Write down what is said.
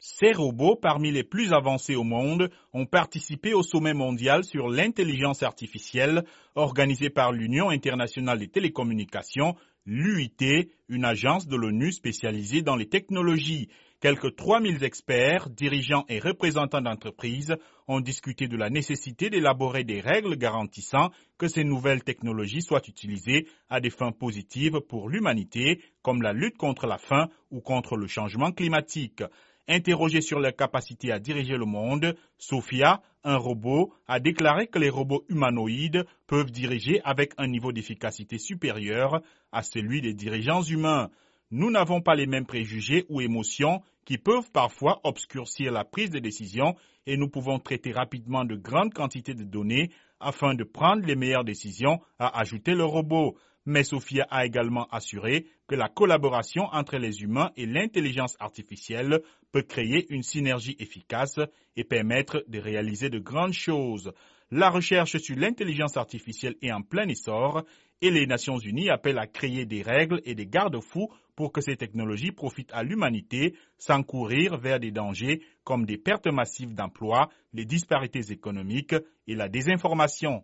Ces robots, parmi les plus avancés au monde, ont participé au sommet mondial sur l'intelligence artificielle organisé par l'Union internationale des télécommunications, l'UIT, une agence de l'ONU spécialisée dans les technologies. Quelques 3000 experts, dirigeants et représentants d'entreprises ont discuté de la nécessité d'élaborer des règles garantissant que ces nouvelles technologies soient utilisées à des fins positives pour l'humanité, comme la lutte contre la faim ou contre le changement climatique. Interrogée sur leur capacité à diriger le monde, Sophia, un robot, a déclaré que les robots humanoïdes peuvent diriger avec un niveau d'efficacité supérieur à celui des dirigeants humains. Nous n'avons pas les mêmes préjugés ou émotions qui peuvent parfois obscurcir la prise de décision et nous pouvons traiter rapidement de grandes quantités de données afin de prendre les meilleures décisions, a ajouté le robot. Mais Sophia a également assuré que la collaboration entre les humains et l'intelligence artificielle peut créer une synergie efficace et permettre de réaliser de grandes choses. La recherche sur l'intelligence artificielle est en plein essor et les Nations Unies appellent à créer des règles et des garde-fous pour que ces technologies profitent à l'humanité sans courir vers des dangers comme des pertes massives d'emplois, les disparités économiques et la désinformation.